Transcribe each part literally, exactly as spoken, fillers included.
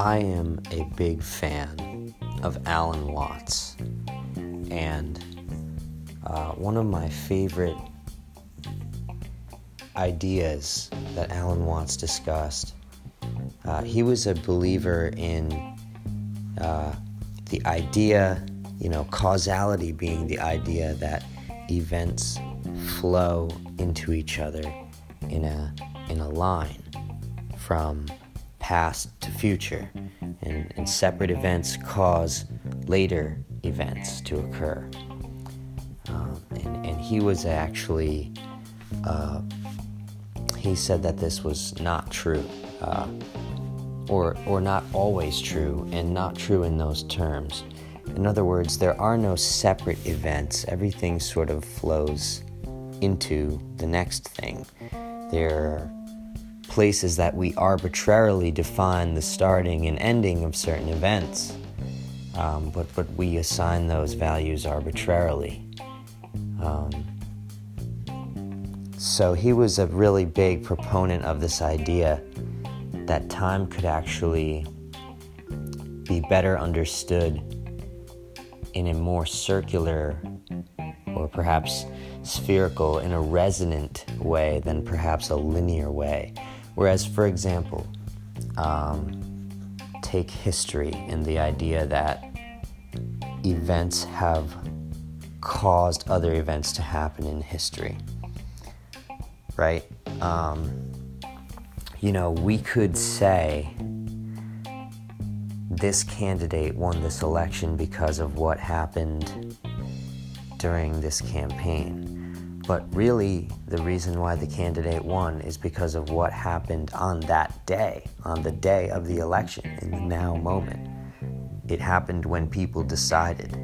I am a big fan of Alan Watts, and uh, one of my favorite ideas that Alan Watts discussed, uh, he was a believer in uh, the idea, you know, causality being the idea that events flow into each other in a in a line from past to future, and, and separate events cause later events to occur. Um, and, and he was actually, uh, he said that this was not true, uh, or or not always true, and not true in those terms. In other words, there are no separate events. Everything sort of flows into the next thing. There are places that we arbitrarily define the starting and ending of certain events, um, but, but we assign those values arbitrarily. Um, so he was a really big proponent of this idea that time could actually be better understood in a more circular or perhaps spherical, in a resonant way than perhaps a linear way. Whereas, for example, um, take history and the idea that events have caused other events to happen in history, right? Um, you know, we could say this candidate won this election because of what happened during this campaign. But really, the reason why the candidate won is because of what happened on that day, on the day of the election, in the now moment. It happened when people decided.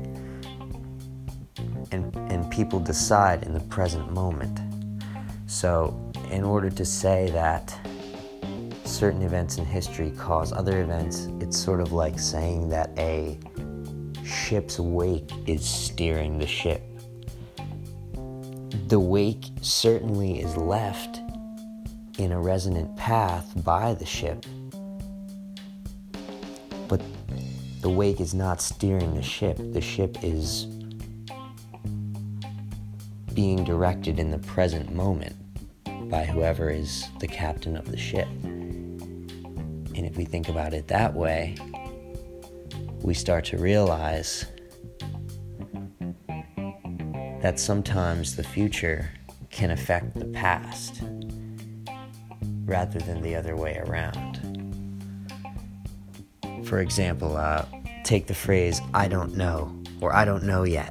And, and people decide in the present moment. So, in order to say that certain events in history cause other events, it's sort of like saying that a ship's wake is steering the ship. The wake certainly is left in a resonant path by the ship, but the wake is not steering the ship. The ship is being directed in the present moment by whoever is the captain of the ship. And if we think about it that way, we start to realize that sometimes the future can affect the past rather than the other way around. For example, uh, take the phrase, "I don't know," or "I don't know yet."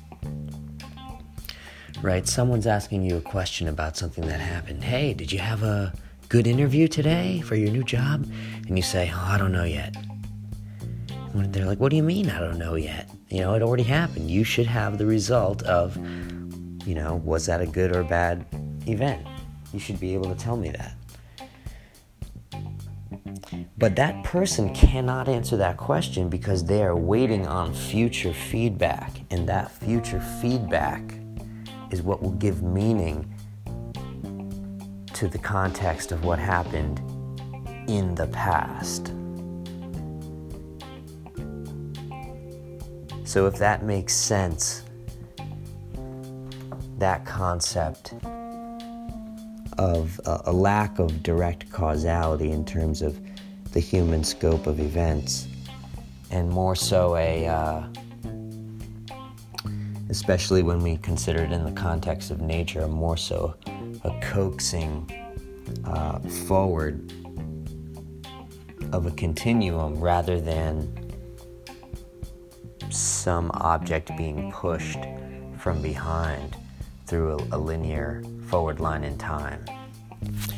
Right? Someone's asking you a question about something that happened. "Hey, did you have a good interview today for your new job?" And you say, "Oh, I don't know yet." And they're like, "What do you mean, I don't know yet? You know, it already happened. You should have the result of, you know, was that a good or bad event? You should be able to tell me that." But that person cannot answer that question because they are waiting on future feedback. And that future feedback is what will give meaning to the context of what happened in the past. So if that makes sense, that concept of a, a lack of direct causality in terms of the human scope of events, and more so a, uh, especially when we consider it in the context of nature, more so a coaxing uh, forward of a continuum rather than some object being pushed from behind through a, a linear forward line in time.